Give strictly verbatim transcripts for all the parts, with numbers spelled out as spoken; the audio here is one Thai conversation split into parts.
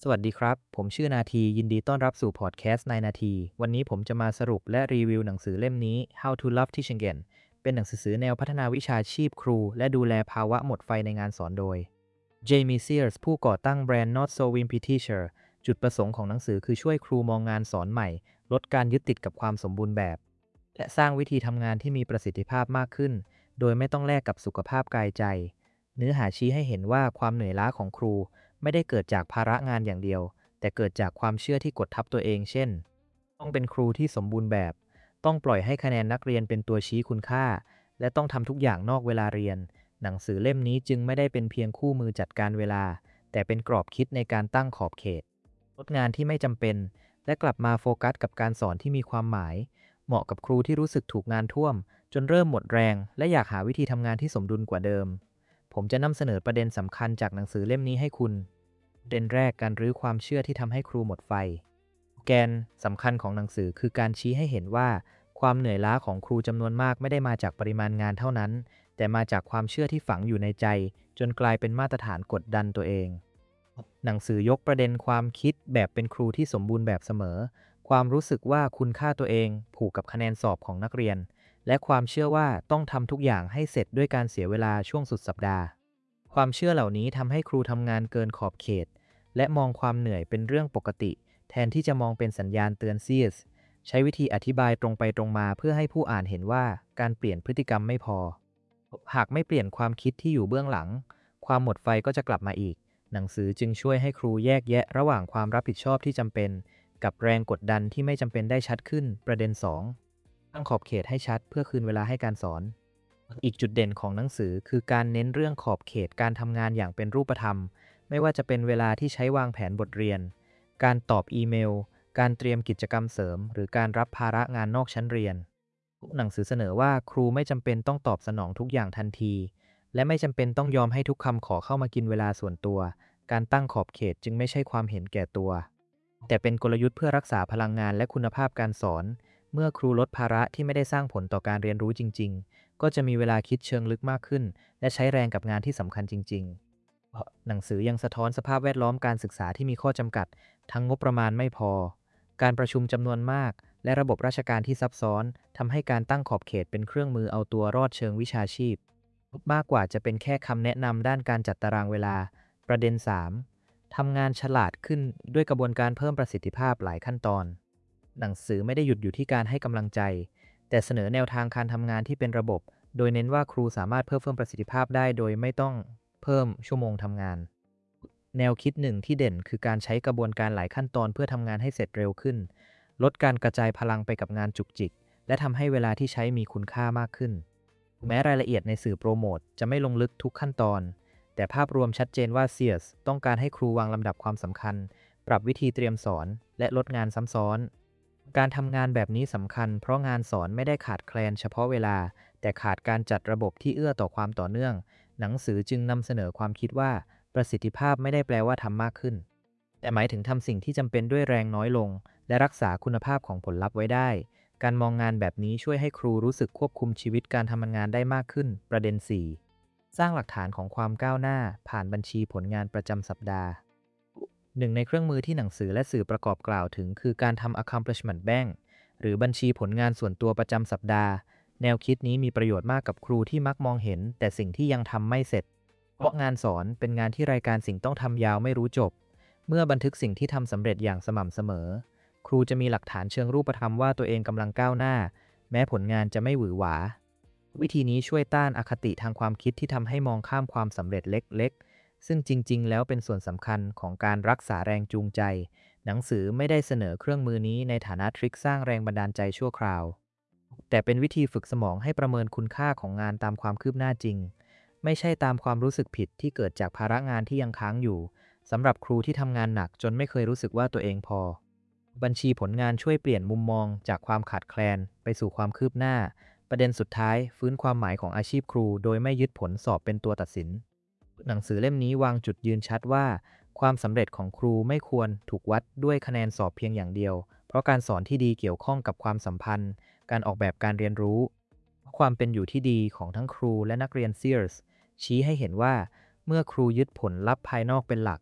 สวัสดีครับ ผมชื่อนาทียินดีต้อนรับสู่พอดแคสต์ในนาที วันนี้ผมจะมาสรุปและรีวิวหนังสือเล่มนี้ How to Love Teaching Again เป็นหนังสือแนวพัฒนาวิชาชีพครู และดูแลภาวะหมดไฟในงานสอนโดย Jamie Sears ผู้ก่อตั้งแบรนด์ Not So Wimpy Teacher จุดประสงค์ของหนังสือคือช่วยครูมองงานสอนใหม่ ลดการยึดติดกับความสมบูรณ์แบบ และสร้างวิธีทำงานที่มีประสิทธิภาพมากขึ้น โดยไม่ต้องแลกกับสุขภาพกายใจ เนื้อหาชี้ให้เห็นว่าความเหนื่อยล้าของครูไม่ได้เกิดจากภาระงานอย่างเดียว แต่เกิดจากความเชื่อที่กดทับตัวเอง เช่น ต้องเป็นครูที่สมบูรณ์แบบ ต้องปล่อยให้คะแนนนักเรียนเป็นตัวชี้คุณค่า และต้องทำทุกอย่างนอกเวลาเรียน หนังสือเล่มนี้จึงไม่ได้เป็นเพียงคู่มือจัดการเวลา แต่เป็นกรอบคิดในการตั้งขอบเขต ลดงานที่ไม่จำเป็น และกลับมาโฟกัสกับการสอนที่มีความหมาย เหมาะกับครูที่รู้สึกถูกงานท่วม จนเริ่มหมดแรง และอยากหาวิธีทำงานที่สมดุลกว่าเดิม ผมจะนำเสนอประเด็นสำคัญจากหนังสือเล่มนี้ให้คุณ ประเด็นแรก การรื้อความเชื่อที่ทำให้ครูหมดไฟ แกนสำคัญของหนังสือคือการชี้ให้เห็นว่า ความเหนื่อยล้าของครูจำนวนมากไม่ได้มาจากปริมาณงานเท่านั้น แต่มาจากความเชื่อที่ฝังอยู่ในใจ จนกลายเป็นมาตรฐานกดดันตัวเอง หนังสือยกประเด็นความคิดแบบเป็นครูที่สมบูรณ์แบบเสมอ ความรู้สึกว่าคุณค่าตัวเองผูกกับคะแนนสอบของนักเรียน และความเชื่อว่าต้องทำทุกอย่างให้เสร็จด้วยการเสียเวลาช่วงสุดสัปดาห์ ความเชื่อเหล่านี้ทำให้ครูทำงานเกินขอบเขต และมองความเหนื่อยเป็นเรื่องปกติ แทนที่จะมองเป็นสัญญาณเตือนเซียส ใช้วิธีอธิบายตรงไปตรงมาเพื่อให้ผู้อ่านเห็นว่าการเปลี่ยนพฤติกรรมไม่พอ หากไม่เปลี่ยนความคิดที่อยู่เบื้องหลัง ความหมดไฟก็จะกลับมาอีก หนังสือจึงช่วยให้ครูแยกแยะระหว่างความรับผิดชอบที่จำเป็น กับแรงกดดันที่ไม่จำเป็นได้ชัดขึ้น ประเด็น สอง ตั้งขอบเขตให้ชัดเพื่อคืนเวลาให้การสอน อีกจุดเด่นของหนังสือคือการเน้นเรื่องขอบเขตการทำงานอย่างเป็นรูปธรรม ไม่ว่าจะเป็นเวลาที่ใช้วางแผนบทเรียน การตอบอีเมล การเตรียมกิจกรรมเสริม หรือการรับภาระงานนอกชั้นเรียน หนังสือเสนอว่าครูไม่จำเป็นต้องตอบสนองทุกอย่างทันที และไม่จำเป็นต้องยอมให้ทุกคำขอเข้ามากินเวลาส่วนตัว การตั้งขอบเขตจึงไม่ใช่ความเห็นแก่ตัว แต่เป็นกลยุทธ์เพื่อรักษาพลังงานและคุณภาพการสอน เมื่อครูลดภาระที่ไม่ได้สร้างผลต่อการเรียนรู้จริงๆ ก็จะมีเวลาคิดเชิงลึกมากขึ้น และใช้แรงกับงานที่สำคัญจริงๆ หนังสือยังสะท้อนสภาพแวดล้อมการศึกษาที่มีข้อจำกัด ทั้งงบประมาณไม่พอ การประชุมจำนวนมาก และระบบราชการที่ซับซ้อนทำให้การตั้งขอบเขตเป็นเครื่องมือเอาตัวรอดเชิงวิชาชีพ มากกว่าจะเป็นแค่คำแนะนำด้านการจัดตารางเวลา ประเด็น สาม ทำงานฉลาดขึ้นด้วยกระบวนการเพิ่มประสิทธิภาพหลายขั้นตอน หนังสือไม่ได้หยุดอยู่ที่การให้กำลังใจ แต่เสนอแนวทางการทำงานที่เป็นระบบ โดยเน้นว่าครูสามารถเพิ่มเพิ่มประสิทธิภาพได้โดยไม่ต้องเพิ่มชั่วโมงทำงาน แนวคิดหนึ่งที่เด่นคือการใช้กระบวนการหลายขั้นตอนเพื่อทำงานให้เสร็จเร็วขึ้น ลดการกระจายพลังไปกับงานจุกจิก และทำให้เวลาที่ใช้มีคุณค่ามากขึ้น แม้รายละเอียดในสื่อโปรโมทจะไม่ลงลึกทุกขั้นตอน แต่ภาพรวมชัดเจนว่าเซียสต้องการให้ครูวางลำดับความสำคัญ ปรับวิธีเตรียมสอน และลดงานซ้ำซ้อน การทำงานแบบนี้สำคัญเพราะงานสอนไม่ได้ขาดแคลนเฉพาะเวลา แต่ขาดการจัดระบบที่เอื้อต่อความต่อเนื่อง หนังสือจึงนำเสนอความคิดว่าประสิทธิภาพไม่ได้แปลว่าทำมากขึ้น แต่หมายถึงทำสิ่งที่จำเป็นด้วยแรงน้อยลง และรักษาคุณภาพของผลลัพธ์ไว้ได้ การมองงานแบบนี้ช่วยให้ครูรู้สึกควบคุมชีวิตการทำงานได้มากขึ้น ประเด็น สี่ สร้างหลักฐานของความก้าวหน้าผ่านบัญชีผลงานประจำสัปดาห์ หนึ่งในเครื่องมือที่หนังสือและสื่อประกอบกล่าวถึงคือการทำ accomplishment bank หรือบัญชีผลงานส่วนตัวประจำสัปดาห์ แนวคิดนี้มีประโยชน์มากกับครูที่มักมองเห็นแต่สิ่งที่ยังทำไม่เสร็จ เพราะงานสอนเป็นงานที่รายการสิ่งต้องทำยาวไม่รู้จบ เมื่อบันทึกสิ่งที่ทำสำเร็จอย่างสม่ำเสมอ ครูจะมีหลักฐานเชิงรูปธรรมว่าตัวเองกำลังก้าวหน้า แม้ผลงานจะไม่หวือหวา วิธีนี้ช่วยต้านอคติทางความคิดที่ทำให้มองข้ามความสำเร็จเล็กๆ ซึ่งจริงๆ แล้วเป็นส่วนสำคัญของการรักษาแรงจูงใจ หนังสือไม่ได้เสนอเครื่องมือนี้ในฐานะทริคสร้างแรงบันดาลใจชั่วคราว แต่เป็นวิธีฝึกสมองให้ประเมินคุณค่าของงานตามความคืบหน้าจริง ไม่ใช่ตามความรู้สึกผิดที่เกิดจากภาระงานที่ยังค้างอยู่ สำหรับครูที่ทำงานหนักจนไม่เคยรู้สึกว่าตัวเองพอ บัญชีผลงานช่วยเปลี่ยนมุมมองจากความขาดแคลนไปสู่ความคืบหน้า ประเด็นสุดท้ายฟื้นความหมายของอาชีพครูโดยไม่ยึดผลสอบเป็นตัวตัดสิน หนังสือเล่มนี้วางจุดยืนชัดว่า ความสำเร็จของครูไม่ควรถูกวัดด้วยคะแนนสอบเพียงอย่างเดียว เพราะการสอนที่ดีเกี่ยวข้องกับความสัมพันธ์ การออกแบบการเรียนรู้ ความเป็นอยู่ที่ดีของทั้งครูและนักเรียน Sears ชี้ให้เห็นว่าเมื่อครูยึดผลลัพธ์ภายนอกเป็นหลัก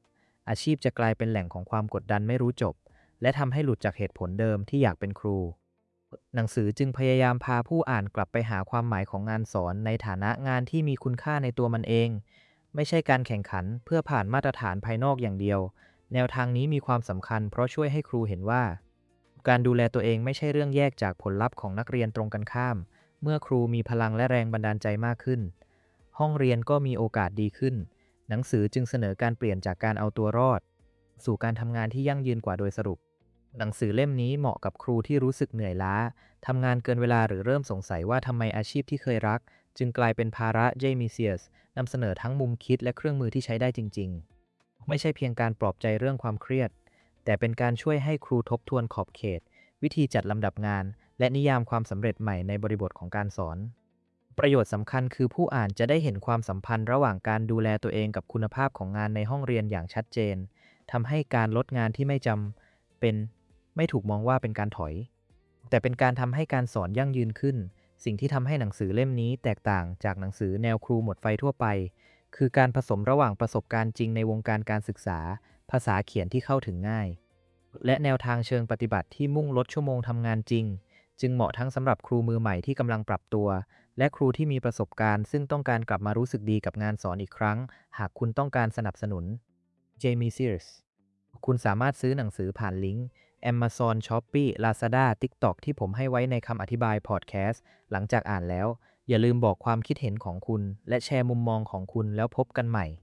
อาชีพจะกลายเป็นแหล่งของความกดดันไม่รู้จบและทำให้หลุดจากเหตุผลเดิมที่อยากเป็นครูหนังสือจึงพยายามพาผู้อ่านกลับไปหาความหมายของงานสอนในฐานะงานที่มีคุณค่าในตัวมันเองไม่ใช่การแข่งขันเพื่อผ่านมาตรฐานภายนอกอย่างเดียวแนวทางนี้มีความสำคัญเพราะช่วยให้ครูเห็นว่าการดูแลตัวเองไม่ใช่เรื่องแยกจากผลลัพธ์ของนักเรียนตรงกันข้ามเมื่อครูมีพลังและแรงบันดาลใจมากขึ้นห้องเรียนก็มีโอกาสดีขึ้นหนังสือจึงเสนอการเปลี่ยนจากการเอาตัวรอดสู่การทำงานที่ยั่งยืนกว่าโดยสรุปหนังสือเล่มนี้เหมาะกับครูที่รู้สึกเหนื่อยล้าทำงานเกินเวลาหรือเริ่มสงสัยว่าทำไมอาชีพที่เคยรักจึงกลายเป็นภาระเจมิเซียสนำเสนอทั้งมุมคิดและเครื่องมือที่ใช้ได้จริงๆไม่ใช่เพียงการปลอบใจเรื่องความเครียดแต่เป็นการช่วยให้ครูทบทวนขอบเขตวิธีจัดลำดับงานและนิยามความสำเร็จใหม่ในบริบทของการสอนประโยชน์สำคัญคือผู้อ่านจะได้เห็นความสัมพันธ์ระหว่างการดูแลตัวเองกับคุณภาพของงานในห้องเรียนอย่างชัดเจนทำให้การลดงานที่ไม่จำเป็นไม่ถูกมองว่าเป็นการถอยแต่เป็นการทำให้การสอนยั่งยืนขึ้นสิ่งที่ทำให้หนังสือเล่มนี้แตกต่างจากหนังสือแนวครูหมดไฟทั่วไปคือการผสมระหว่างประสบการณ์จริงในวงการการศึกษาภาษาเขียนที่เข้าถึงง่ายและแนวทางเชิงปฏิบัติที่มุ่งลดชั่วโมงทำงานจริงจึงเหมาะทั้งสำหรับครูมือใหม่ที่กำลังปรับตัวและครูที่มีประสบการณ์ซึ่งต้องการกลับมารู้สึกดีกับงานสอนอีกครั้งหากคุณต้องการสนับสนุน Jamie Sears คุณสามารถซื้อหนังสือผ่านลิงก์ Amazon Shopee Lazada TikTok ที่ผมให้ไว้ในคำอธิบายพอดแคสต์หลังจากอ่านแล้วอย่าลืมบอกความคิดเห็นของคุณและแชร์มุมมองของคุณแล้วพบกันใหม่